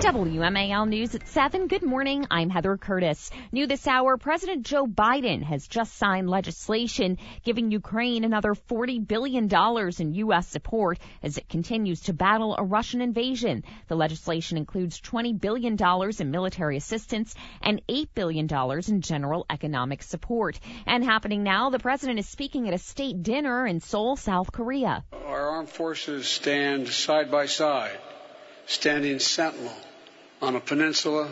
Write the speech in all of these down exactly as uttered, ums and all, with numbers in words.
W M A L News at seven. Good morning. I'm Heather Curtis. New this hour, President Joe Biden has just signed legislation giving Ukraine another forty billion dollars in U S support as it continues to battle a Russian invasion. The legislation includes twenty billion dollars in military assistance and eight billion dollars in general economic support. And happening now, the president is speaking at a state dinner in Seoul, South Korea. Our armed forces stand side by side, standing sentinel on a peninsula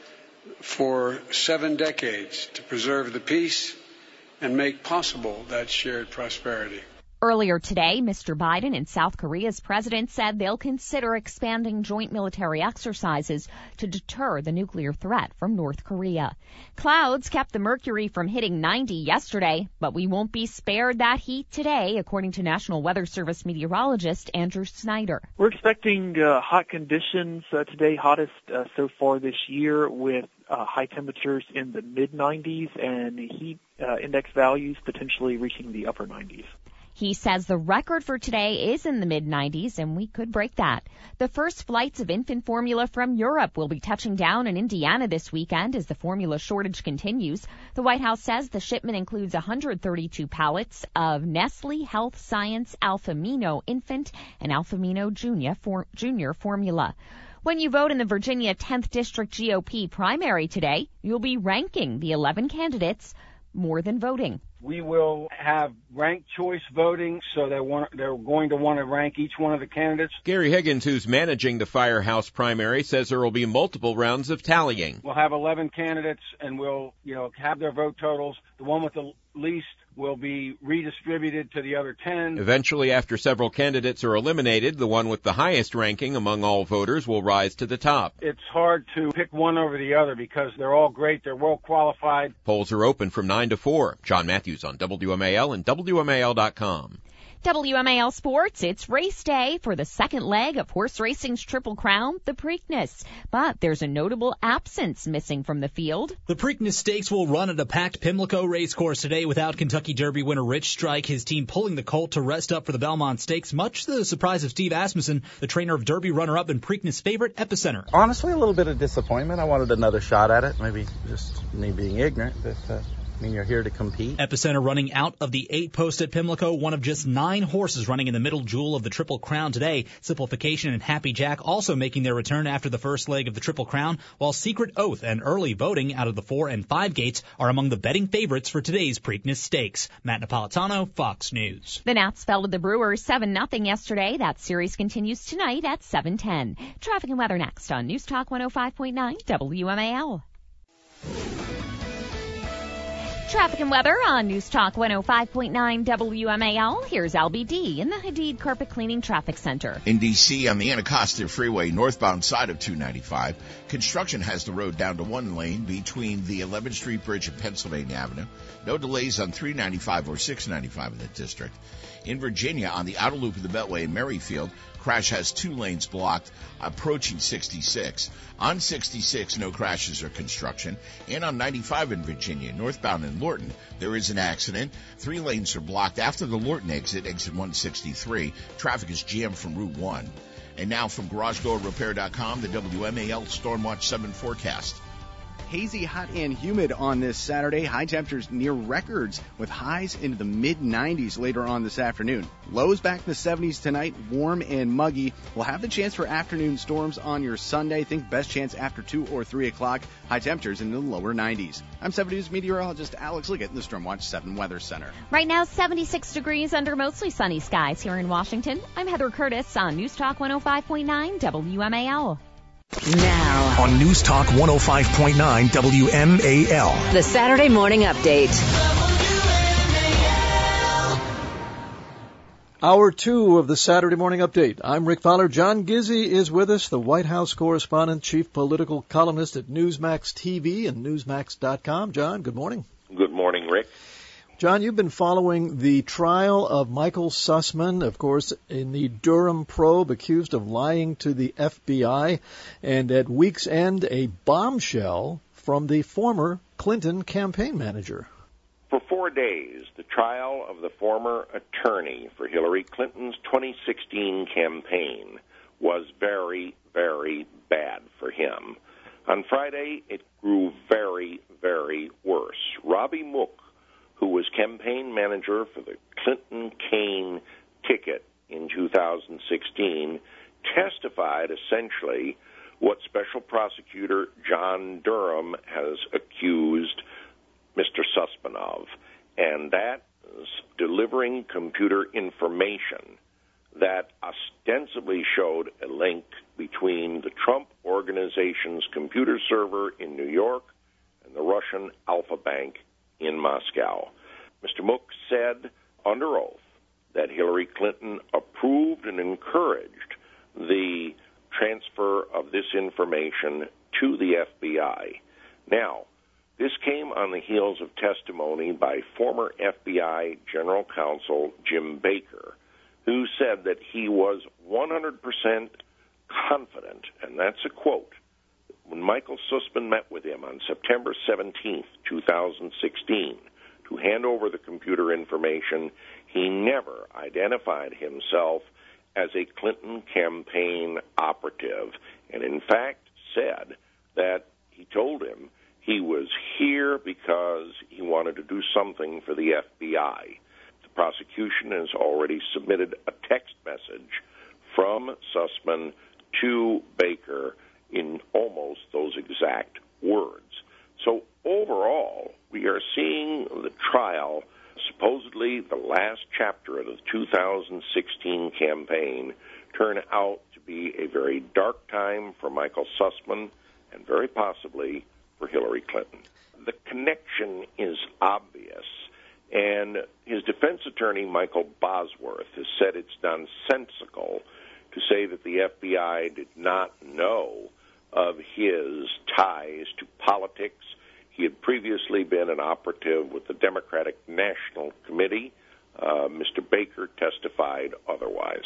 for seven decades to preserve the peace and make possible that shared prosperity. Earlier today, Mister Biden and South Korea's president said they'll consider expanding joint military exercises to deter the nuclear threat from North Korea. Clouds kept the mercury from hitting ninety yesterday, but we won't be spared that heat today, according to National Weather Service meteorologist Andrew Snyder. We're expecting uh, hot conditions uh, today, hottest uh, so far this year, with uh, high temperatures in the mid nineties and heat uh, index values potentially reaching the upper nineties. He says the record for today is in the mid nineties, and we could break that. The first flights of infant formula from Europe will be touching down in Indiana this weekend as the formula shortage continues. The White House says the shipment includes one hundred thirty-two pallets of Nestle Health Science Alphamino Infant and Alphamino Junior, for, Junior formula. When you vote in the Virginia tenth District G O P primary today, you'll be ranking the eleven candidates more than voting. We will have ranked choice voting, so they want, they're going to want to rank each one of the candidates. Gary Higgins, who's managing the Firehouse primary, says there will be multiple rounds of tallying. We'll have eleven candidates, and we'll, you know, have their vote totals. The one with the least will be redistributed to the other ten. Eventually, after several candidates are eliminated, the one with the highest ranking among all voters will rise to the top. It's hard to pick one over the other because they're all great. They're well qualified. Polls are open from nine to four. John Matthews on W M A L and W M A L dot com. W M A L Sports, it's race day for the second leg of horse racing's Triple Crown, the Preakness. But there's a notable absence missing from the field. The Preakness Stakes will run at a packed Pimlico racecourse today without Kentucky Derby winner Rich Strike, his team pulling the colt to rest up for the Belmont Stakes, much to the surprise of Steve Asmussen, the trainer of Derby runner-up and Preakness favorite Epicenter. Honestly, a little bit of disappointment. I wanted another shot at it, maybe just me being ignorant, but... Uh... I mean, you're here to compete. Epicenter running out of the eight post at Pimlico, one of just nine horses running in the middle jewel of the Triple Crown today. Simplification and Happy Jack also making their return after the first leg of the Triple Crown, while Secret Oath and Early Voting out of the four and five gates are among the betting favorites for today's Preakness Stakes. Matt Napolitano, Fox News. The Nats fell to the Brewers seven nothing yesterday. That series continues tonight at seven ten. Traffic and weather next on News Talk one oh five point nine W M A L. Traffic and weather on News Talk one oh five point nine W M A L. Here's L B D in the Hadid Carpet Cleaning Traffic Center. In D C, on the Anacostia Freeway, northbound side of two ninety-five, construction has the road down to one lane between the eleventh Street Bridge and Pennsylvania Avenue. No delays on three ninety-five or six ninety-five in the district. In Virginia, on the outer loop of the Beltway in Merrifield, crash has two lanes blocked approaching sixty-six. On sixty-six, no crashes or construction. And on ninety-five in Virginia, northbound in Lorton, there is an accident. Three lanes are blocked after the Lorton exit, exit one sixty-three. Traffic is jammed from Route one. And now from Garage Door Repair dot com, the W M A L Stormwatch seven forecast. Hazy, hot, and humid on this Saturday. High temperatures near records with highs into the mid nineties later on this afternoon. Lows back in the seventies tonight, warm and muggy. We'll have the chance for afternoon storms on your Sunday. Think best chance after two or three o'clock. High temperatures in the lower nineties. I'm seven News meteorologist Alex Liggett in the Stormwatch seven Weather Center. Right now, seventy-six degrees under mostly sunny skies here in Washington. I'm Heather Curtis on News Talk one oh five point nine W M A L. Now on News Talk one oh five point nine W M A L. The Saturday Morning Update. Hour two of the Saturday Morning Update. I'm Rick Fowler. John Gizzi is with us, the White House correspondent, chief political columnist at Newsmax T V and Newsmax dot com. John, good morning. Good morning, Rick. John, you've been following the trial of Michael Sussman, of course, in the Durham probe, accused of lying to the F B I, and at week's end, a bombshell from the former Clinton campaign manager. For four days, the trial of the former attorney for Hillary Clinton's twenty sixteen campaign was very, very bad for him. them. On Friday, it grew very, very worse. Robbie Mook, who was campaign manager for the Clinton-Kaine ticket in two thousand sixteen, testified essentially what Special Prosecutor John Durham has accused Mister Sussman of, and that is delivering computer information that ostensibly showed a link between the Trump Organization's computer server in New York and the Russian Alfa Bank in Moscow. Mister Mook said under oath that Hillary Clinton approved and encouraged the transfer of this information to the F B I. Now, this came on the heels of testimony by former F B I General Counsel Jim Baker, who said that he was one hundred percent confident, and that's a quote, when Michael Sussman met with him on September seventeenth, two thousand sixteen, to hand over the computer information, he never identified himself as a Clinton campaign operative, and in fact said that he told him he was here because he wanted to do something for the F B I. The prosecution has already submitted a text message from Sussman to Baker in almost those exact words. So overall, we are seeing the trial, supposedly the last chapter of the two thousand sixteen campaign, turn out to be a very dark time for Michael Sussman and very possibly for Hillary Clinton. The connection is obvious, and his defense attorney, Michael Bosworth, has said it's nonsensical to say that the F B I did not know of his ties to politics. He had previously been an operative with the Democratic National Committee. Uh, Mister Baker testified otherwise.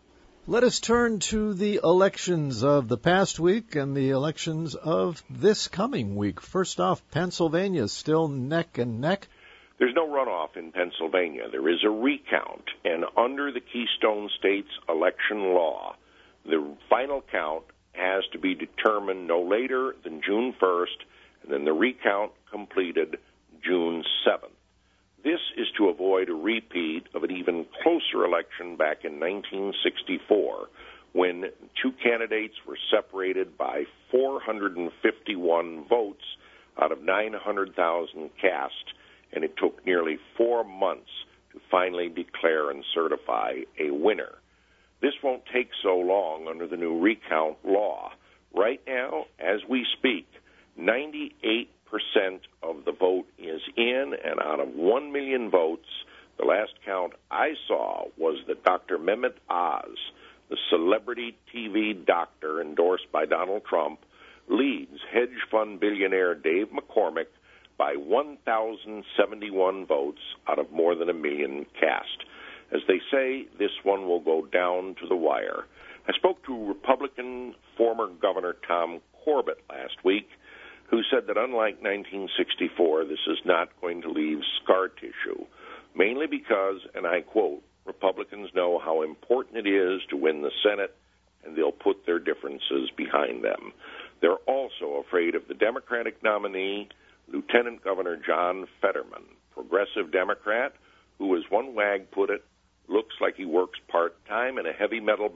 Let us turn to the elections of the past week and the elections of this coming week. First off, Pennsylvania still neck and neck. There's no runoff in Pennsylvania. There is a recount, and under the Keystone States election law, the final count has to be determined no later than June first, and then the recount completed June seventh. This is to avoid a repeat of an even closer election back in nineteen sixty-four, when two candidates were separated by four hundred fifty-one votes out of nine hundred thousand cast, and it took nearly four months to finally declare and certify a winner. This won't take so long under the new recount law. Right now, as we speak, ninety-eight percent of the vote is in, and out of one million votes, the last count I saw was that Doctor Mehmet Oz, the celebrity T V doctor endorsed by Donald Trump, leads hedge fund billionaire Dave McCormick by one thousand seventy-one votes out of more than a million cast. As they say, this one will go down to the wire. I spoke to Republican former Governor Tom Corbett last week, who said that unlike nineteen sixty-four, this is not going to leave scar tissue, mainly because, and I quote, Republicans know how important it is to win the Senate, and they'll put their differences behind them. They're also afraid of the Democratic nominee, Lieutenant Governor John Fetterman, progressive Democrat, who, as one wag put it, looks like he works part-time in a heavy metal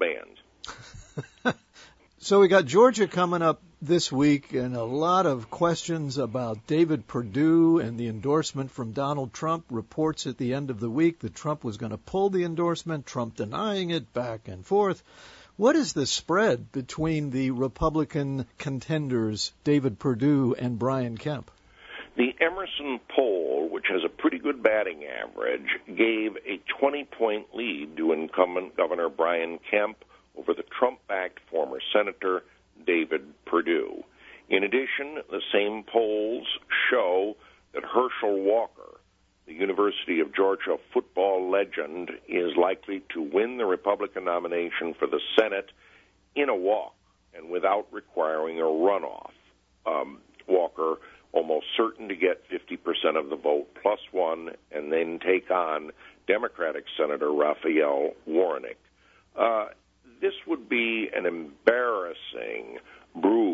band. So we got Georgia coming up this week, and a lot of questions about David Perdue and the endorsement from Donald Trump. Reports at the end of the week that Trump was going to pull the endorsement, Trump denying it, back and forth. What is the spread between the Republican contenders, David Perdue and Brian Kemp? The Emerson poll, which has a pretty good batting average, gave a twenty-point lead to incumbent Governor Brian Kemp over the Trump-backed former Senator David Perdue. In addition, the same polls show that Herschel Walker, the University of Georgia football legend, is likely to win the Republican nomination for the Senate in a walk and without requiring a runoff. Um, Walker almost certain to get fifty percent of the vote plus one and then take on Democratic Senator Raphael Warnock. Uh, this would be an embarrassing bruise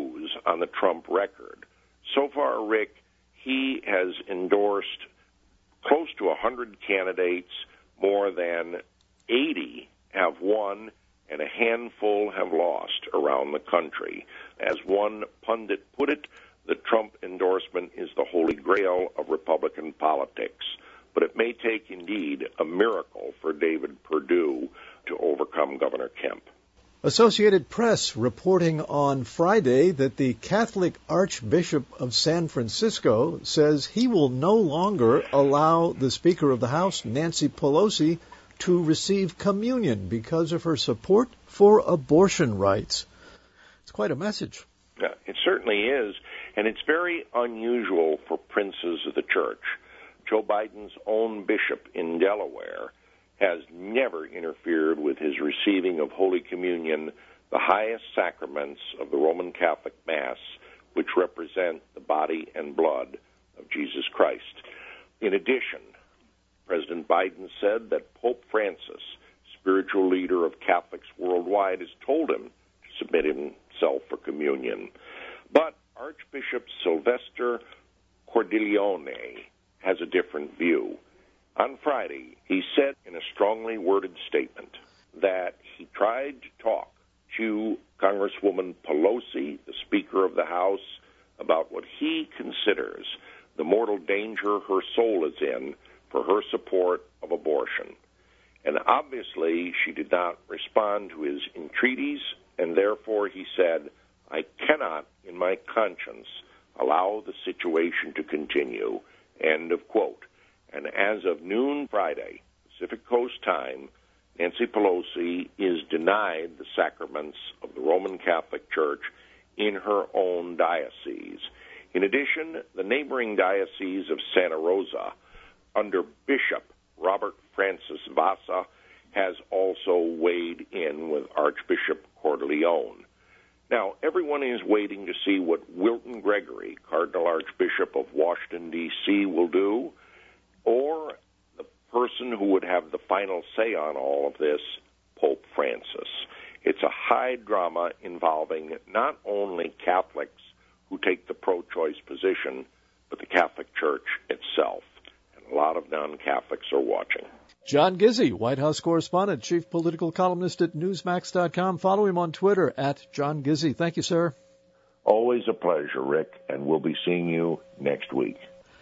on the Trump record. So far, Rick, he has endorsed close to one hundred candidates, more than eighty have won, and a handful have lost around the country. As one pundit put it, the Trump endorsement is the holy grail of Republican politics. But it may take, indeed, a miracle for David Perdue to overcome Governor Kemp. Associated Press reporting on Friday that the Catholic Archbishop of San Francisco says he will no longer allow the Speaker of the House, Nancy Pelosi, to receive communion because of her support for abortion rights. It's quite a message. Yeah, it certainly is, and it's very unusual for princes of the church. Joe Biden's own bishop in Delaware has never interfered with his receiving of Holy Communion, the highest sacraments of the Roman Catholic Mass, which represent the body and blood of Jesus Christ. In addition, President Biden said that Pope Francis, spiritual leader of Catholics worldwide, has told him to submit himself for communion. But Archbishop Sylvester Cordileone has a different view. On Friday, he said in a strongly worded statement that he tried to talk to Congresswoman Pelosi, the Speaker of the House, about what he considers the mortal danger her soul is in for her support of abortion. And obviously, she did not respond to his entreaties, and therefore he said, I cannot, in my conscience, allow the situation to continue. End of quote. And as of noon Friday, Pacific Coast time, Nancy Pelosi is denied the sacraments of the Roman Catholic Church in her own diocese. In addition, the neighboring diocese of Santa Rosa, under Bishop Robert Francis Vasa, has also weighed in with Archbishop Cordileone. Now, everyone is waiting to see what Wilton Gregory, Cardinal Archbishop of Washington, D C, will do, or the person who would have the final say on all of this, Pope Francis. It's a high drama involving not only Catholics who take the pro-choice position, but the Catholic Church itself. And a lot of non-Catholics are watching. John Gizzi, White House correspondent, chief political columnist at Newsmax dot com. Follow him on Twitter at John Gizzi. Thank you, sir. Always a pleasure, Rick, and we'll be seeing you next week.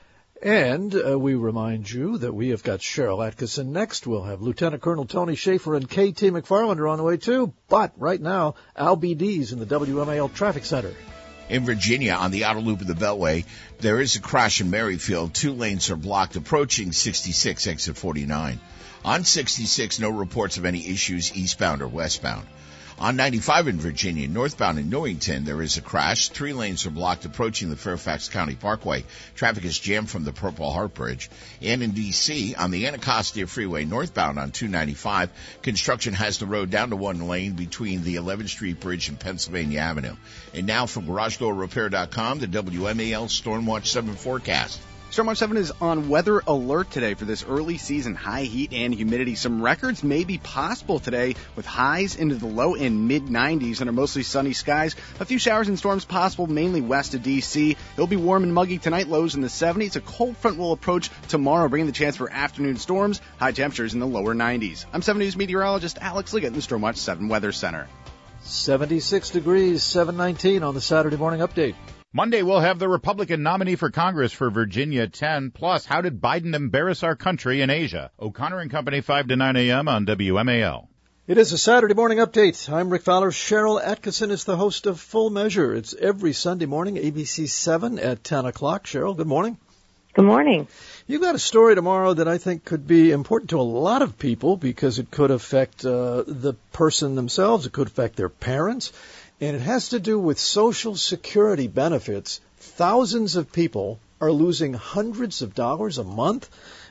And uh, we remind you that we have got Cheryl Atkinson next. We'll have Lieutenant Colonel Tony Schaefer and K T McFarland are on the way, too. But right now, Al B D's in the W M A L Traffic Center. In Virginia, on the outer loop of the Beltway, there is a crash in Maryfield. Two lanes are blocked approaching sixty-six, exit forty-nine. On sixty-six, no reports of any issues eastbound or westbound. On ninety-five in Virginia, northbound in Newington, there is a crash. Three lanes are blocked approaching the Fairfax County Parkway. Traffic is jammed from the Purple Heart Bridge. And in D C, on the Anacostia Freeway northbound on two ninety-five, construction has the road down to one lane between the eleventh Street Bridge and Pennsylvania Avenue. And now from Garage Door Repair dot com, the W M A L Stormwatch seven forecast. Stormwatch seven is on weather alert today for this early season high heat and humidity. Some records may be possible today with highs into the low and mid nineties under mostly sunny skies. A few showers and storms possible mainly west of D C. It'll be warm and muggy tonight, lows in the seventies. A cold front will approach tomorrow, bringing the chance for afternoon storms. High temperatures in the lower nineties. I'm seven News meteorologist Alex Liggett in the Stormwatch seven Weather Center. seventy-six degrees, seven nineteen on the Saturday morning update. Monday, we'll have the Republican nominee for Congress for Virginia ten. Plus, how did Biden embarrass our country in Asia? O'Connor and Company, five to nine a.m. on W M A L. It is a Saturday morning update. I'm Rick Fowler. Cheryl Atkinson is the host of Full Measure. It's every Sunday morning, A B C seven at ten o'clock. Cheryl, good morning. Good morning. You've got a story tomorrow that I think could be important to a lot of people because it could affect uh, the person themselves. It could affect their parents. And it has to do with Social Security benefits. Thousands of people are losing hundreds of dollars a month.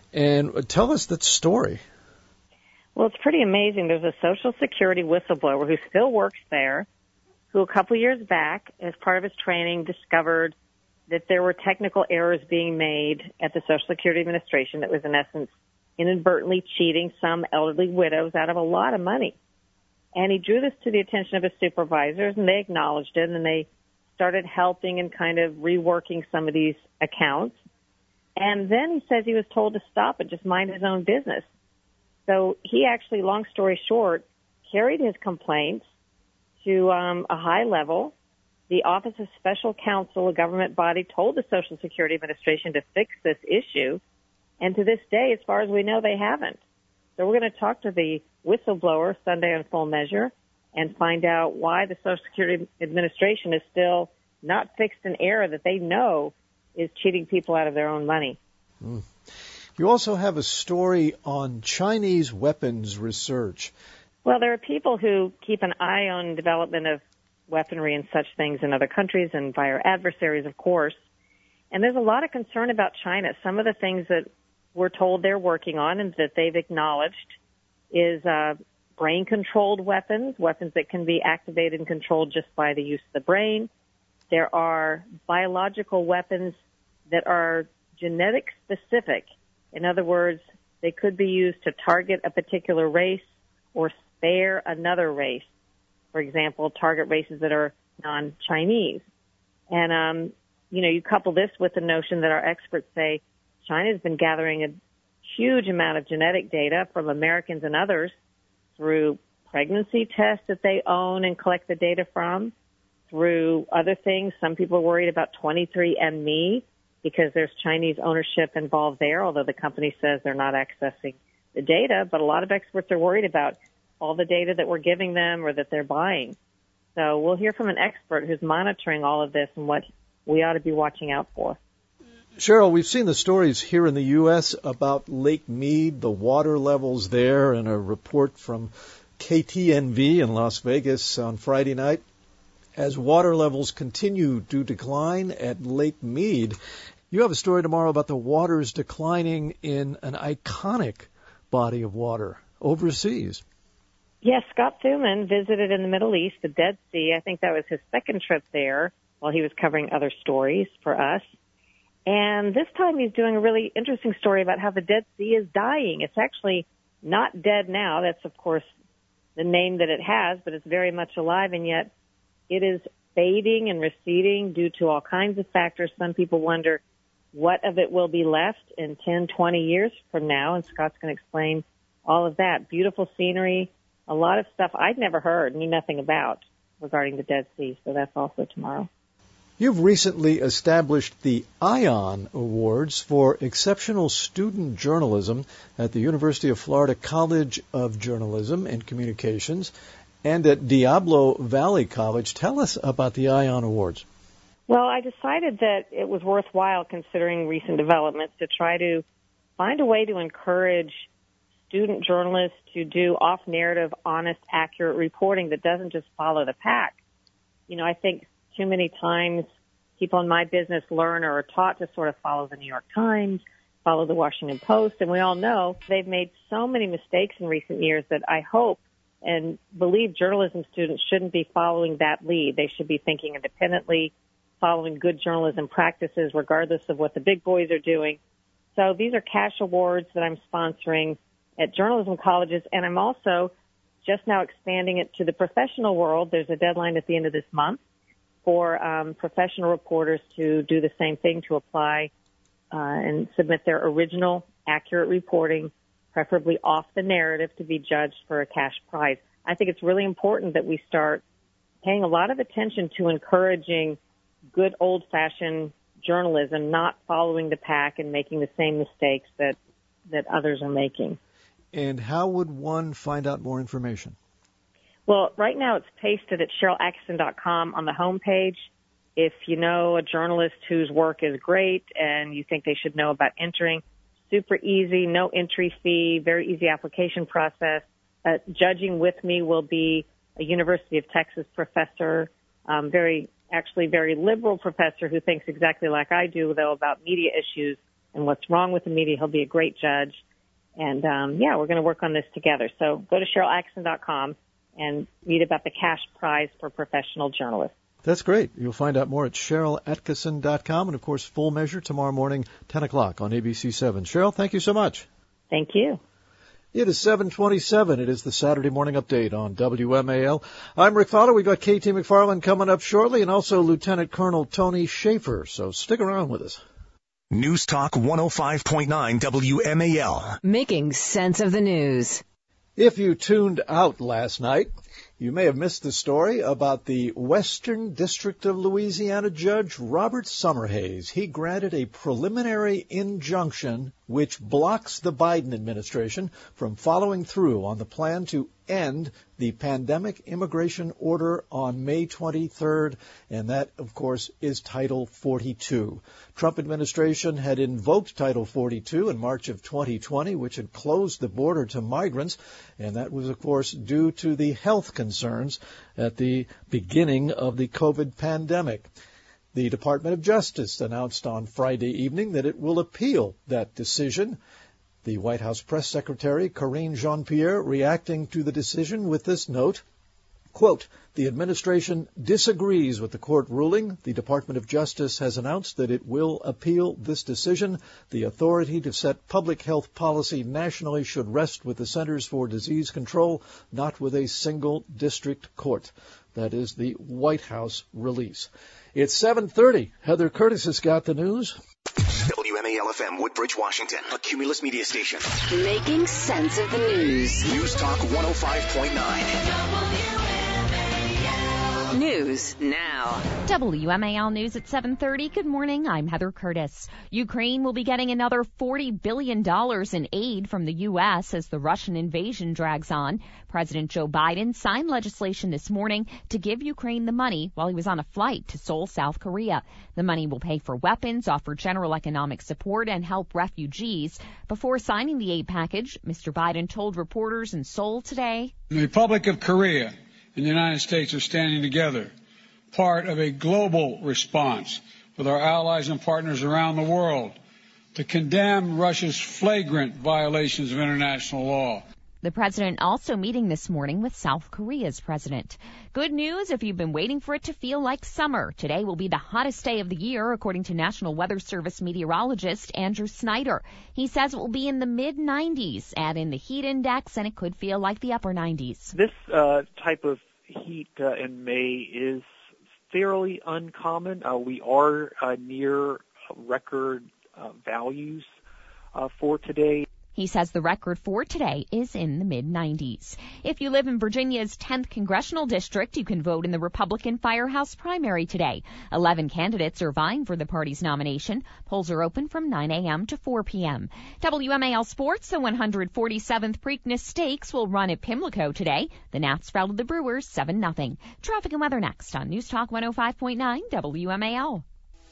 And tell us that story. Well, it's pretty amazing. There's a Social Security whistleblower who still works there, who a couple years back, as part of his training, discovered that there were technical errors being made at the Social Security Administration that was, in essence, inadvertently cheating some elderly widows out of a lot of money. And he drew this to the attention of his supervisors, and they acknowledged it, and they started helping and kind of reworking some of these accounts. And then he says he was told to stop and just mind his own business. So he actually, long story short, carried his complaints to um, a high level. The Office of Special Counsel, a government body, told the Social Security Administration to fix this issue. And to this day, as far as we know, they haven't. So we're going to talk to the whistleblower Sunday on Full Measure and find out why the Social Security Administration is still not fixed an error that they know is cheating people out of their own money. Mm. You also have a story on Chinese weapons research. Well, there are people who keep an eye on development of weaponry and such things in other countries and by our adversaries, of course. And there's a lot of concern about China. Some of the things that we're told they're working on and that they've acknowledged is uh, brain-controlled weapons, weapons that can be activated and controlled just by the use of the brain. There are biological weapons that are genetic-specific. In other words, they could be used to target a particular race or spare another race. For example, target races that are non-Chinese. And, um, you know, you couple this with the notion that our experts say China's been gathering a huge amount of genetic data from Americans and others through pregnancy tests that they own and collect the data from, through other things. Some people are worried about twenty-three and me because there's Chinese ownership involved there, although the company says they're not accessing the data. But a lot of experts are worried about all the data that we're giving them or that they're buying. So we'll hear from an expert who's monitoring all of this and what we ought to be watching out for. Cheryl, we've seen the stories here in the U S about Lake Mead, the water levels there, and a report from K T N V in Las Vegas on Friday night. As water levels continue to decline at Lake Mead, you have a story tomorrow about the waters declining in an iconic body of water overseas. Yes, Scott Thuman visited in the Middle East, the Dead Sea. I think that was his second trip there while he was covering other stories for us. And this time he's doing a really interesting story about how the Dead Sea is dying. It's actually not dead now. That's, of course, the name that it has, but it's very much alive, and yet it is fading and receding due to all kinds of factors. Some people wonder what of it will be left in ten, twenty years from now, and Scott's going to explain all of that. Beautiful scenery, a lot of stuff I'd never heard, knew nothing about regarding the Dead Sea, so that's also tomorrow. You've recently established the ION Awards for Exceptional Student Journalism at the University of Florida College of Journalism and Communications and at Diablo Valley College. Tell us about the ION Awards. Well, I decided that it was worthwhile, considering recent developments, to try to find a way to encourage student journalists to do off-narrative, honest, accurate reporting that doesn't just follow the pack. You know, I think too many times people in my business learn or are taught to sort of follow the New York Times, follow the Washington Post, and we all know they've made so many mistakes in recent years that I hope and believe journalism students shouldn't be following that lead. They should be thinking independently, following good journalism practices regardless of what the big boys are doing. So these are cash awards that I'm sponsoring at journalism colleges, and I'm also just now expanding it to the professional world. There's a deadline at the end of this month for um, professional reporters to do the same thing, to apply uh, and submit their original, accurate reporting, preferably off the narrative, to be judged for a cash prize. I think it's really important that we start paying a lot of attention to encouraging good old-fashioned journalism, not following the pack and making the same mistakes that, that others are making. And how would one find out more information? Well, right now it's pasted at Cheryl Attkisson dot com on the home page. If you know a journalist whose work is great and you think they should know about entering, super easy, no entry fee, very easy application process. Uh, judging with me will be a University of Texas professor, um, very, actually very liberal professor who thinks exactly like I do, though, about media issues and what's wrong with the media. He'll be a great judge. And, um, yeah, we're going to work on this together. So go to Cheryl Attkisson dot com and read about the cash prize for professional journalists. That's great. You'll find out more at Cheryl Attkisson dot com. And, of course, Full Measure tomorrow morning, ten o'clock on A B C seven. Cheryl, thank you so much. Thank you. It is seven twenty-seven. It is the Saturday Morning Update on W M A L. I'm Rick Fowler. We've got K T McFarland coming up shortly, and also Lieutenant Colonel Tony Schaefer. So stick around with us. News Talk one oh five point nine W M A L. Making sense of the news. If you tuned out last night, you may have missed the story about the Western District of Louisiana Judge Robert Summerhays. He granted a preliminary injunction which blocks the Biden administration from following through on the plan to end the pandemic immigration order on May twenty-third, and that, of course, is Title forty-two. Trump administration had invoked Title forty-two in March of twenty twenty, which had closed the border to migrants, and that was, of course, due to the health concerns at the beginning of the COVID pandemic. The Department of Justice announced on Friday evening that it will appeal that decision. The White House Press Secretary, Karine Jean-Pierre, reacting to the decision with this note, quote, the administration disagrees with the court ruling. The Department of Justice has announced that it will appeal this decision. The authority to set public health policy nationally should rest with the Centers for Disease Control, not with a single district court. That is the White House release. It's seven thirty. Heather Curtis has got the news. W M A L F M, Woodbridge, Washington, a Cumulus media station. Making sense of the news. News Talk one oh five point nine. News now. W M A L News at seven thirty. Good morning. I'm Heather Curtis. Ukraine will be getting another forty billion dollars in aid from the U S as the Russian invasion drags on. President Joe Biden signed legislation this morning to give Ukraine the money while he was on a flight to Seoul, South Korea. The money will pay for weapons, offer general economic support, and help refugees. Before signing the aid package, Mister Biden told reporters in Seoul today, the Republic of Korea and the United States are standing together, part of a global response with our allies and partners around the world to condemn Russia's flagrant violations of international law. The president also meeting this morning with South Korea's president. Good news if you've been waiting for it to feel like summer. Today will be the hottest day of the year, according to National Weather Service meteorologist Andrew Snyder. He says it will be in the mid nineties. Add in the heat index, and it could feel like the upper nineties. This uh, type of heat uh, in May is fairly uncommon. Uh, we are uh, near record uh, values uh, for today. He says the record for today is in the mid nineties. If you live in Virginia's tenth Congressional District, you can vote in the Republican Firehouse primary today. Eleven candidates are vying for the party's nomination. Polls are open from nine a.m. to four p.m. W M A L Sports, the one hundred forty-seventh Preakness Stakes will run at Pimlico today. The Nats routed the Brewers seven nothing. Traffic and weather next on News Talk one oh five point nine W M A L.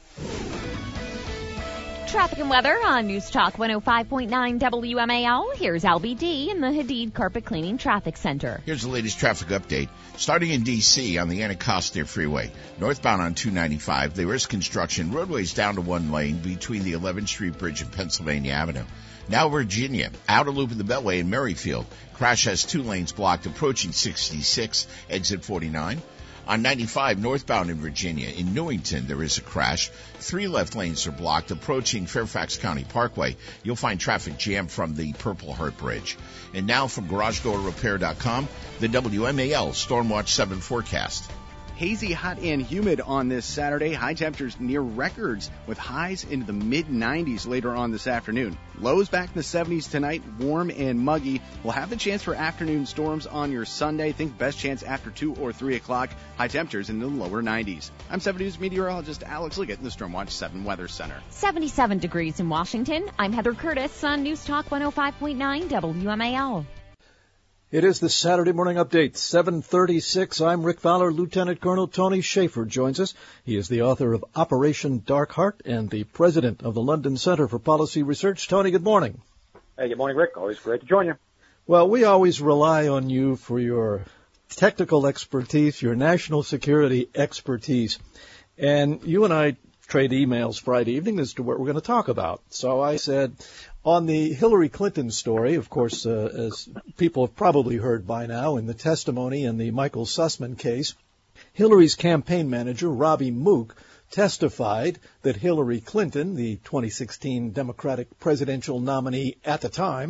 Traffic and weather on News Talk one oh five point nine W M A L. Here's L B D in the Hadid Carpet Cleaning Traffic Center. Here's the latest traffic update. Starting in D C on the Anacostia Freeway, northbound on two ninety-five, there is construction. Roadways down to one lane between the eleventh Street Bridge and Pennsylvania Avenue. Now Virginia, outer loop of the Beltway in Merrifield. Crash has two lanes blocked approaching sixty-six, exit forty-nine. On ninety-five, northbound in Virginia, in Newington, there is a crash. Three left lanes are blocked approaching Fairfax County Parkway. You'll find traffic jammed from the Purple Heart Bridge. And now from Garage Door Repair dot com, the W M A L Stormwatch seven forecast. Hazy, hot, and humid on this Saturday. High temperatures near records with highs into the mid nineties later on this afternoon. Lows back in the seventies tonight, warm and muggy. We'll have the chance for afternoon storms on your Sunday. Think best chance after two or three o'clock. High temperatures in the lower nineties. I'm seven News meteorologist Alex Liggett in the Stormwatch seven Weather Center. seventy-seven degrees in Washington. I'm Heather Curtis on News Talk one oh five point nine W M A L. It is the Saturday Morning Update, seven thirty-six. I'm Rick Fowler. Lieutenant Colonel Tony Schaefer joins us. He is the author of Operation Dark Heart and the president of the London Center for Policy Research. Tony, good morning. Hey, good morning, Rick. Always great to join you. Well, we always rely on you for your technical expertise, your national security expertise. And you and I trade emails Friday evening as to what we're going to talk about. So I said, on the Hillary Clinton story, of course, uh, as people have probably heard by now in the testimony in the Michael Sussman case, Hillary's campaign manager, Robbie Mook, testified that Hillary Clinton, the twenty sixteen Democratic presidential nominee at the time,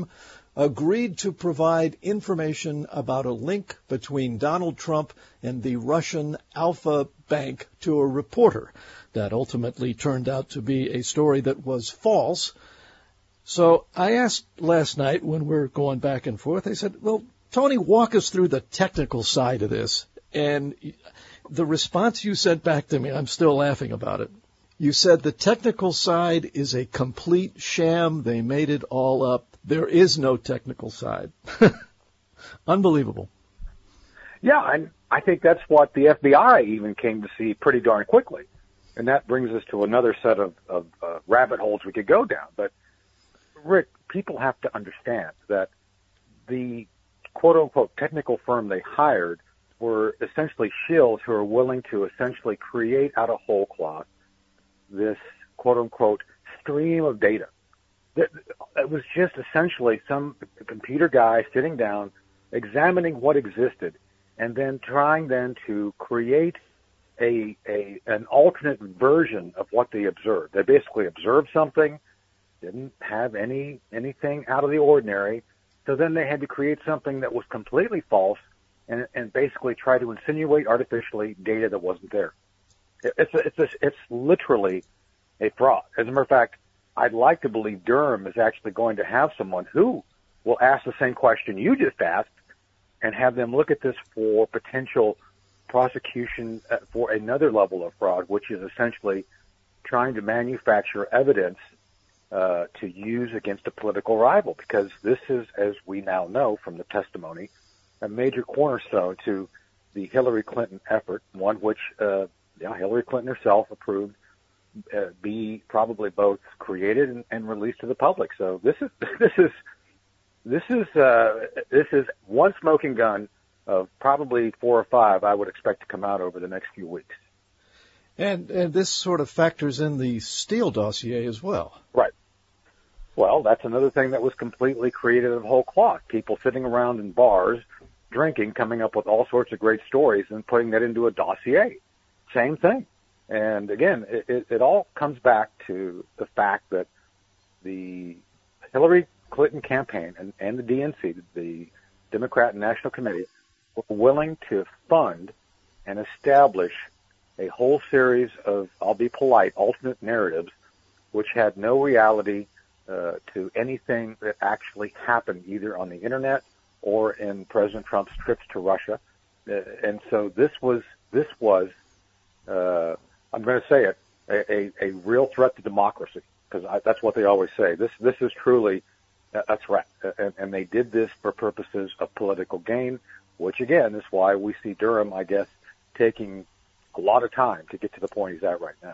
agreed to provide information about a link between Donald Trump and the Russian Alpha Bank to a reporter. That ultimately turned out to be a story that was false. So I asked last night when we were going back and forth, I said, well, Tony, walk us through the technical side of this. And the response you sent back to me, I'm still laughing about it. You said the technical side is a complete sham. They made it all up. There is no technical side. Unbelievable. Yeah, and I think that's what the F B I even came to see pretty darn quickly. And that brings us to another set of, of uh, rabbit holes we could go down. But, Rick, people have to understand that the quote-unquote technical firm they hired were essentially shills who are willing to essentially create out of whole cloth this quote-unquote stream of data. It was just essentially some computer guy sitting down, examining what existed, and then trying then to create a, a an alternate version of what they observed. They basically observed something, didn't have any anything out of the ordinary, so then they had to create something that was completely false and, and basically try to insinuate artificially data that wasn't there. It's a, it's a, it's literally a fraud. As a matter of fact, I'd like to believe Durham is actually going to have someone who will ask the same question you just asked and have them look at this for potential prosecution for another level of fraud, which is essentially trying to manufacture evidence uh, to use against a political rival, because this is, as we now know from the testimony, a major cornerstone to the Hillary Clinton effort, one which uh, yeah, Hillary Clinton herself approved uh, be probably both created and, and released to the public. So this is this is this is uh, this is one smoking gun of probably four or five I would expect to come out over the next few weeks. And, and this sort of factors in the Steele dossier as well. Right. Well, that's another thing that was completely created of whole cloth. People sitting around in bars, drinking, coming up with all sorts of great stories and putting that into a dossier. Same thing. And again, it, it, it all comes back to the fact that the Hillary Clinton campaign and, and the D N C, the Democrat National Committee, were willing to fund and establish a whole series of, I'll be polite, alternate narratives, which had no reality uh, to anything that actually happened either on the internet or in President Trump's trips to Russia. Uh, and so this was, this was, uh, I'm going to say it, a, a, a real threat to democracy, because that's what they always say. This, this is truly a threat. And, and they did this for purposes of political gain, which again is why we see Durham, I guess, taking a lot of time to get to the point he's at right now.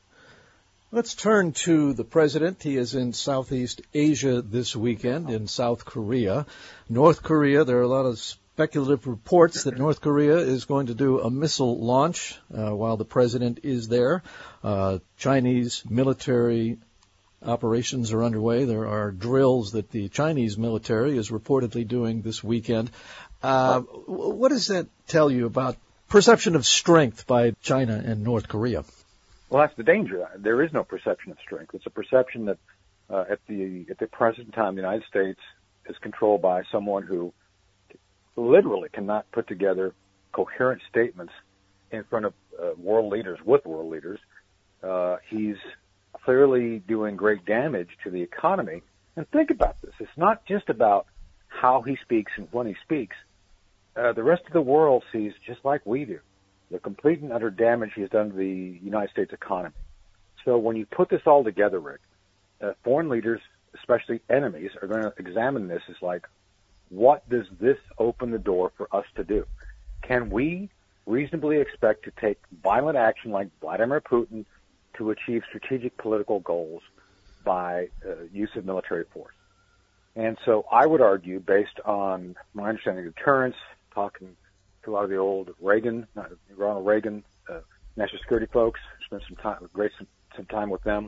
Let's turn to the president. He is in Southeast Asia this weekend, in South Korea. North Korea, there are a lot of speculative reports that North Korea is going to do a missile launch uh, while the president is there. Uh, Chinese military operations are underway. There are drills that the Chinese military is reportedly doing this weekend. Uh, what does that tell you about perception of strength by China and North Korea? Well, that's the danger. There is no perception of strength. It's a perception that uh, at the at the present time, the United States is controlled by someone who literally cannot put together coherent statements in front of uh, world leaders, with world leaders. Uh, he's clearly doing great damage to the economy. And think about this. It's not just about how he speaks and when he speaks. Uh, the rest of the world sees, just like we do, the complete and utter damage he's done to the United States economy. So when you put this all together, Rick, uh, foreign leaders, especially enemies, are going to examine this as like, what does this open the door for us to do? Can we reasonably expect to take violent action like Vladimir Putin to achieve strategic political goals by uh, use of military force? And so I would argue, based on my understanding of deterrence, talking to a lot of the old Reagan, not Ronald Reagan, uh, national security folks, spent some time, great some, some time with them.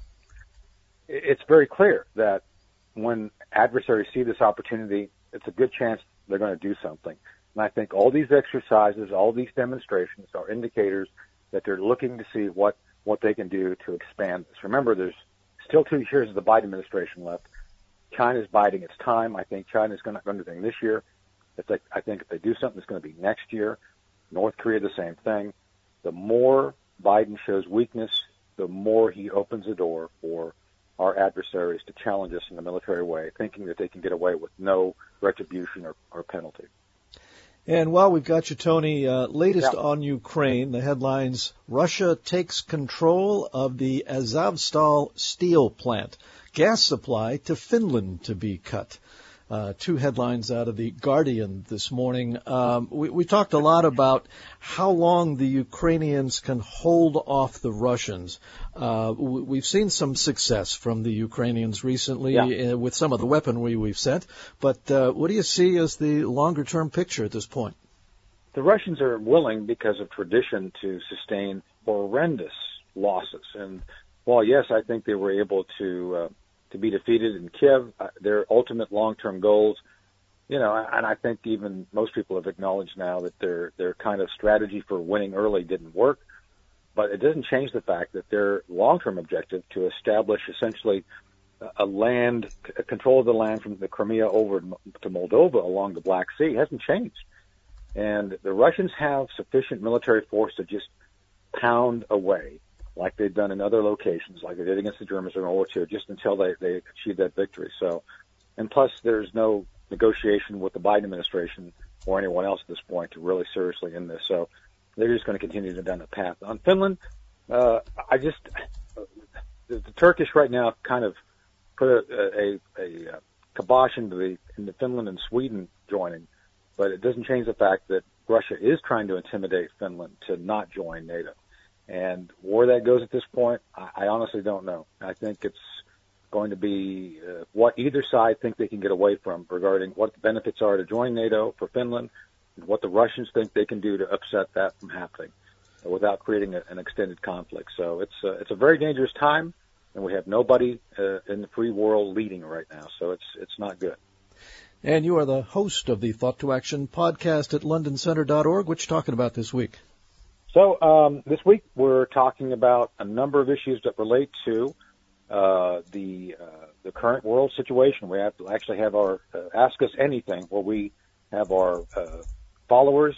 It's very clear that when adversaries see this opportunity, it's a good chance they're going to do something. And I think all these exercises, all these demonstrations are indicators that they're looking to see what, what they can do to expand this. Remember, there's still two years of the Biden administration left. China's biding its time. I think China's going to do anything this year. If they, I think if they do something, it's going to be next year. North Korea, the same thing. The more Biden shows weakness, the more he opens the door for our adversaries to challenge us in a military way, thinking that they can get away with no retribution or, or penalty. And while we've got you, Tony, uh, latest yeah. on Ukraine, the headlines, Russia takes control of the Azovstal steel plant. Gas supply to Finland to be cut. Uh, two headlines out of the Guardian this morning. Um, we, we talked a lot about how long the Ukrainians can hold off the Russians. Uh, we, we've seen some success from the Ukrainians recently yeah. uh, with some of the weaponry we've sent. But uh, what do you see as the longer-term picture at this point? The Russians are willing, because of tradition, to sustain horrendous losses. And while, yes, I think they were able to... Uh, to be defeated in Kiev, uh, their ultimate long-term goals, you know, and I think even most people have acknowledged now that their their kind of strategy for winning early didn't work, but it doesn't change the fact that their long-term objective to establish essentially a land, a control of the land from the Crimea over to Moldova along the Black Sea hasn't changed. And the Russians have sufficient military force to just pound away, like they've done in other locations, like they did against the Germans in World War Two, just until they, they achieve that victory. So, and plus there's no negotiation with the Biden administration or anyone else at this point to really seriously end this. So they're just going to continue down the path. On Finland, uh, I just, uh, the, the Turkish right now kind of put a, a, a, a kibosh into the, into Finland and Sweden joining, but it doesn't change the fact that Russia is trying to intimidate Finland to not join NATO. And where that goes at this point, I, I honestly don't know. I think it's going to be uh, what either side think they can get away from regarding what the benefits are to join NATO for Finland and what the Russians think they can do to upset that from happening uh, without creating a, an extended conflict. So it's uh, it's a very dangerous time, and we have nobody uh, in the free world leading right now. So it's it's not good. And you are the host of the Thought to Action podcast at london center dot org. What you talking about this week? So um, this week we're talking about a number of issues that relate to uh, the uh, the current world situation. We have to actually have our uh, Ask Us Anything, where we have our uh, followers.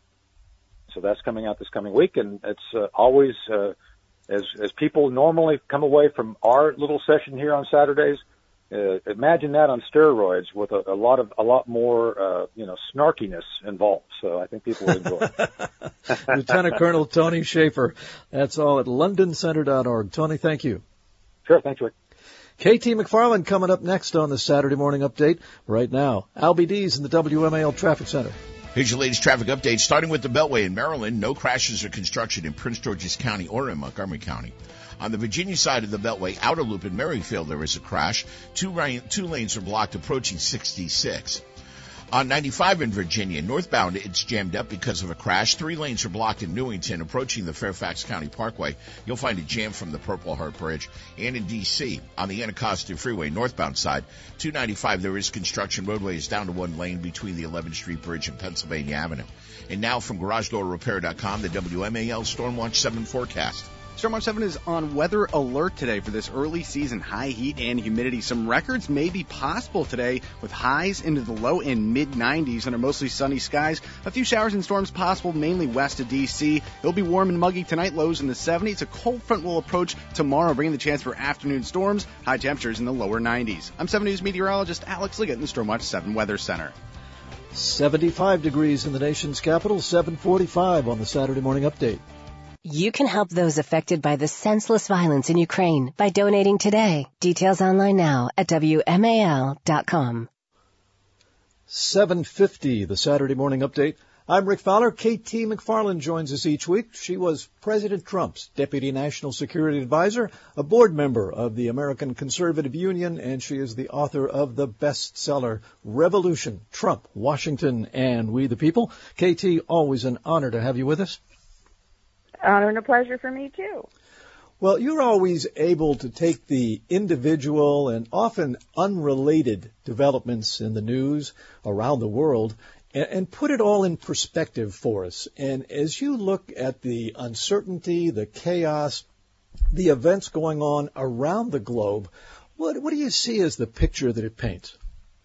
So that's coming out this coming week, and it's uh, always uh, as as people normally come away from our little session here on Saturdays. Uh, imagine that on steroids with a, a lot of a lot more uh, you know snarkiness involved. So I think people will enjoy it. Lieutenant Colonel Tony Shaffer. That's all at london center dot org. Tony, thank you. Sure, thanks, Rick. K T McFarland coming up next on the Saturday Morning Update. Right now, Albie D's in the W M A L Traffic Center. Here's your latest traffic update. Starting with the Beltway in Maryland, no crashes or construction in Prince George's County or in Montgomery County. On the Virginia side of the Beltway, outer loop in Merrifield, there is a crash. Two, rain, two lanes are blocked approaching sixty-six. On ninety-five in Virginia, northbound, it's jammed up because of a crash. Three lanes are blocked in Newington, approaching the Fairfax County Parkway. You'll find a jam from the Purple Heart Bridge. And in D C, on the Anacostia Freeway northbound side, two ninety-five, there is construction. Roadway is down to one lane between the eleventh Street Bridge and Pennsylvania Avenue. And now from Garage Door Repair dot com, the W M A L Stormwatch seven forecast. Stormwatch seven is on weather alert today for this early season high heat and humidity. Some records may be possible today with highs into the low and mid nineties under mostly sunny skies. A few showers and storms possible mainly west of D C. It'll be warm and muggy tonight, lows in the seventies. A cold front will approach tomorrow, bringing the chance for afternoon storms. High temperatures in the lower nineties. I'm seven News meteorologist Alex Liggett in the Stormwatch seven Weather Center. seventy-five degrees in the nation's capital, seven forty-five on the Saturday Morning Update. You can help those affected by the senseless violence in Ukraine by donating today. Details online now at W M A L dot com. seven fifty, the Saturday Morning Update. I'm Rick Fowler. K T McFarland joins us each week. She was President Trump's Deputy National Security Advisor, a board member of the American Conservative Union, and she is the author of the bestseller Revolution, Trump, Washington, and We the People. K T, always an honor to have you with us. Honor and a pleasure for me, too. Well, you're always able to take the individual and often unrelated developments in the news around the world and, and put it all in perspective for us. And as you look at the uncertainty, the chaos, the events going on around the globe, What, what do you see as the picture that it paints?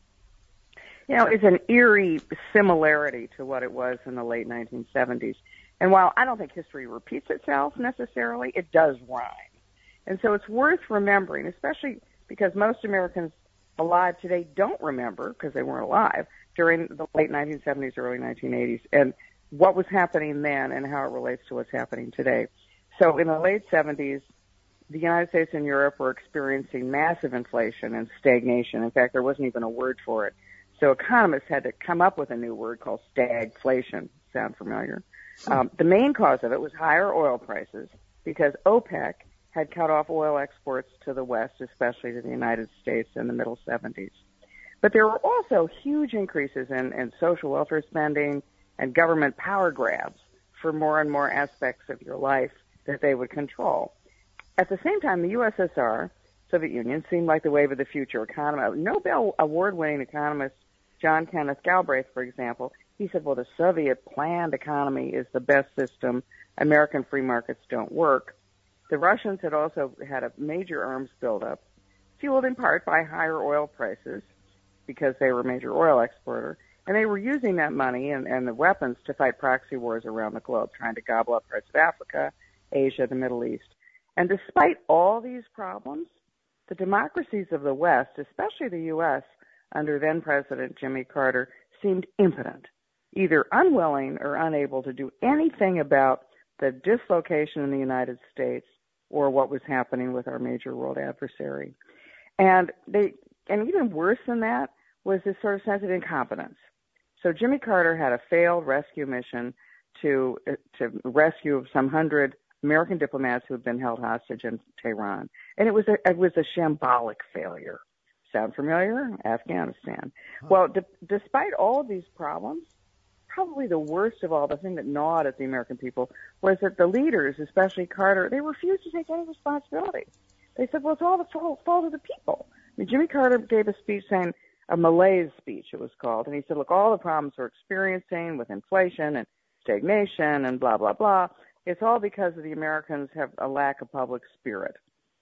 You know, it's an eerie similarity to what it was in the late nineteen seventies. And while I don't think history repeats itself necessarily, it does rhyme. And so it's worth remembering, especially because most Americans alive today don't remember, because they weren't alive, during the late nineteen seventies, early nineteen eighties, and what was happening then and how it relates to what's happening today. So in the late seventies, the United States and Europe were experiencing massive inflation and stagnation. In fact, there wasn't even a word for it. So economists had to come up with a new word called stagflation. Sound familiar? Um, the main cause of it was higher oil prices because OPEC had cut off oil exports to the West, especially to the United States in the middle seventies. But there were also huge increases in, in social welfare spending and government power grabs for more and more aspects of your life that they would control. At the same time, the U S S R, Soviet Union, seemed like the wave of the future economy. Nobel award-winning economist John Kenneth Galbraith, for example, he said, well, the Soviet planned economy is the best system. American free markets don't work. The Russians had also had a major arms buildup, fueled in part by higher oil prices because they were a major oil exporter. And they were using that money and, and the weapons to fight proxy wars around the globe, trying to gobble up parts of Africa, Asia, the Middle East. And despite all these problems, the democracies of the West, especially the U S, under then-President Jimmy Carter, seemed impotent, either unwilling or unable to do anything about the dislocation in the United States or what was happening with our major world adversary. And they, and even worse than that was this sort of sense of incompetence. So Jimmy Carter had a failed rescue mission to to rescue some hundred American diplomats who had been held hostage in Tehran, and it was a it was a shambolic failure. Sound familiar? Afghanistan. Well, d- despite all of these problems, probably the worst of all, the thing that gnawed at the American people, was that the leaders, especially Carter, they refused to take any responsibility. They said, well, it's all the fault, fault of the people. I mean, Jimmy Carter gave a speech saying, a malaise speech it was called, and he said, look, all the problems we're experiencing with inflation and stagnation and blah, blah, blah, it's all because of the Americans have a lack of public spirit.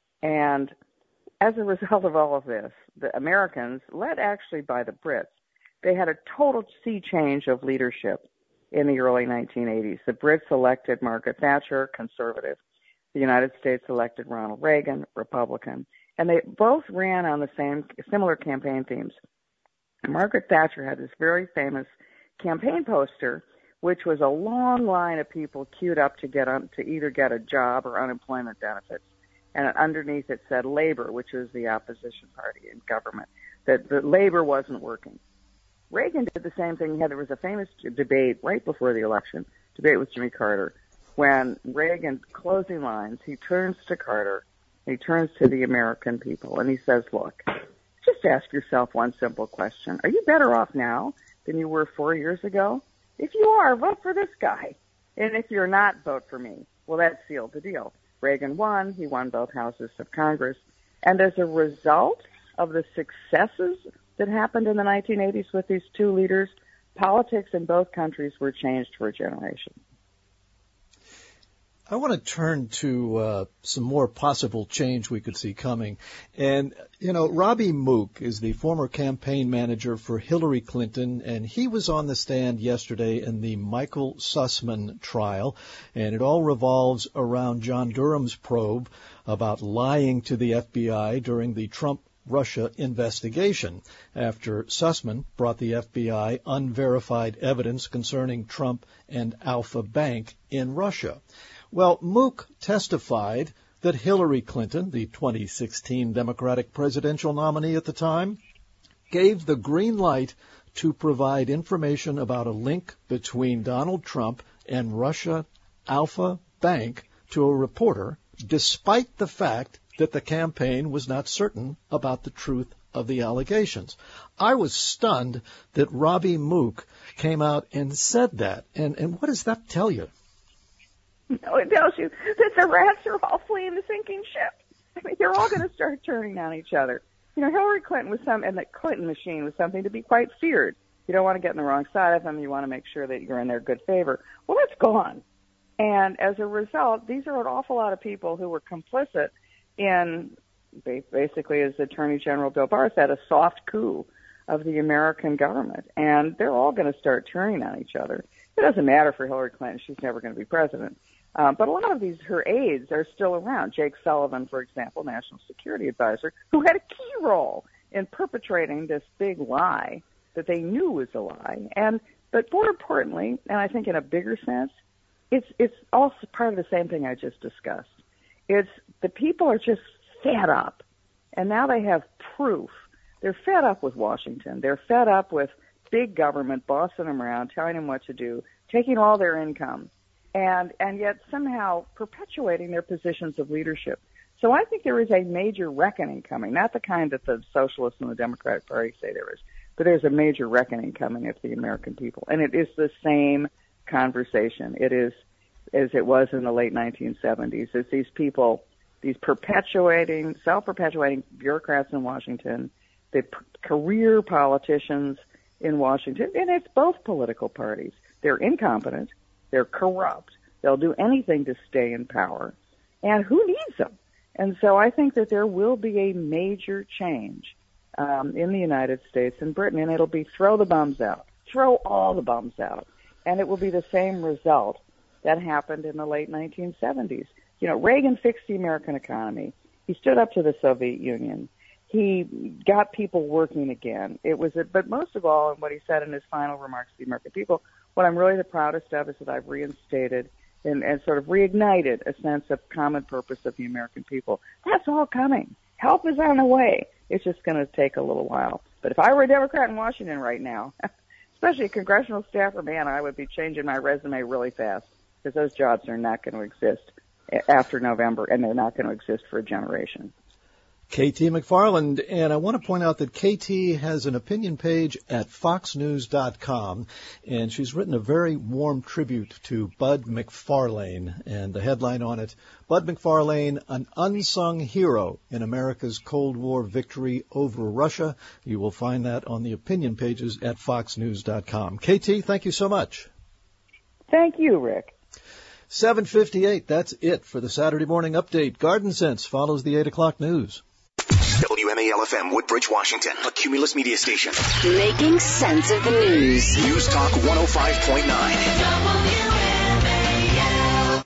And as a result of all of this, the Americans, led actually by the Brits, they had a total sea change of leadership in the early nineteen eighties. The Brits elected Margaret Thatcher, conservative. The United States elected Ronald Reagan, Republican. And they both ran on the same, similar campaign themes. And Margaret Thatcher had this very famous campaign poster, which was a long line of people queued up to get on, to either get a job or unemployment benefits. And underneath it said Labor, which was the opposition party in government, that the Labor wasn't working. Reagan did the same thing. There was a famous debate right before the election, debate with Jimmy Carter, when Reagan, closing lines, he turns to Carter, he turns to the American people, and he says, look, just ask yourself one simple question. Are you better off now than you were four years ago? If you are, vote for this guy. And if you're not, vote for me. Well, that sealed the deal. Reagan won. He won both houses of Congress. And as a result of the successes that happened in the nineteen eighties with these two leaders, politics in both countries were changed for a generation. I want to turn to uh, some more possible change we could see coming. And, you know, Robbie Mook is the former campaign manager for Hillary Clinton, and he was on the stand yesterday in the Michael Sussman trial, and it all revolves around John Durham's probe about lying to the F B I during the Trump Russia investigation after Sussman brought the F B I unverified evidence concerning Trump and Alfa Bank in Russia. Well, Mook testified that Hillary Clinton, the twenty sixteen Democratic presidential nominee at the time, gave the green light to provide information about a link between Donald Trump and Russia Alfa Bank to a reporter, despite the fact that the campaign was not certain about the truth of the allegations. I was stunned that Robbie Mook came out and said that. And, and what does that tell you? No, it tells you that the rats are all fleeing the sinking ship. I mean, they're all going to start turning on each other. You know, Hillary Clinton was some, and the Clinton machine was something to be quite feared. You don't want to get in the wrong side of them. You want to make sure that you're in their good favor. Well, that's gone. And as a result, these are an awful lot of people who were complicit in basically, as Attorney General Bill Barr said, a soft coup of the American government. And they're all going to start turning on each other. It doesn't matter for Hillary Clinton. She's never going to be president. Um, but a lot of these, her aides are still around. Jake Sullivan, for example, National Security Advisor, who had a key role in perpetrating this big lie that they knew was a lie. And, but more importantly, and I think in a bigger sense, it's, it's also part of the same thing I just discussed. It's the people are just fed up. And now they have proof. They're fed up with Washington. They're fed up with big government bossing them around, telling them what to do, taking all their income, and and yet somehow perpetuating their positions of leadership. So I think there is a major reckoning coming, not the kind that the Socialists and the Democratic Party say there is, but there's a major reckoning coming of the American people. And it is the same conversation. It is as it was in the late nineteen seventies. It's these people, these perpetuating, self-perpetuating bureaucrats in Washington, the p- career politicians in Washington, and it's both political parties. They're incompetent. They're corrupt. They'll do anything to stay in power. And who needs them? And so I think that there will be a major change um, in the United States and Britain, and it'll be throw the bums out, throw all the bums out. And it will be the same result that happened in the late nineteen seventies. You know, Reagan fixed the American economy. He stood up to the Soviet Union. He got people working again. It was, a, but most of all, and what he said in his final remarks to the American people, what I'm really the proudest of is that I've reinstated and, and sort of reignited a sense of common purpose of the American people. That's all coming. Help is on the way. It's just going to take a little while. But if I were a Democrat in Washington right now, especially a congressional staffer, man, I would be changing my resume really fast because those jobs are not going to exist after November, and they're not going to exist for a generation. K T McFarland, and I want to point out that K T has an opinion page at fox news dot com, and she's written a very warm tribute to Bud McFarlane, and the headline on it, Bud McFarlane, an unsung hero in America's Cold War victory over Russia. You will find that on the opinion pages at fox news dot com. K T, thank you so much. Thank you, Rick. seven fifty-eight, that's it for the Saturday Morning Update. Garden Sense follows the eight o'clock news. W M A L F M, Woodbridge, Washington, a Cumulus media station. Making sense of the news. News Talk one oh five point nine.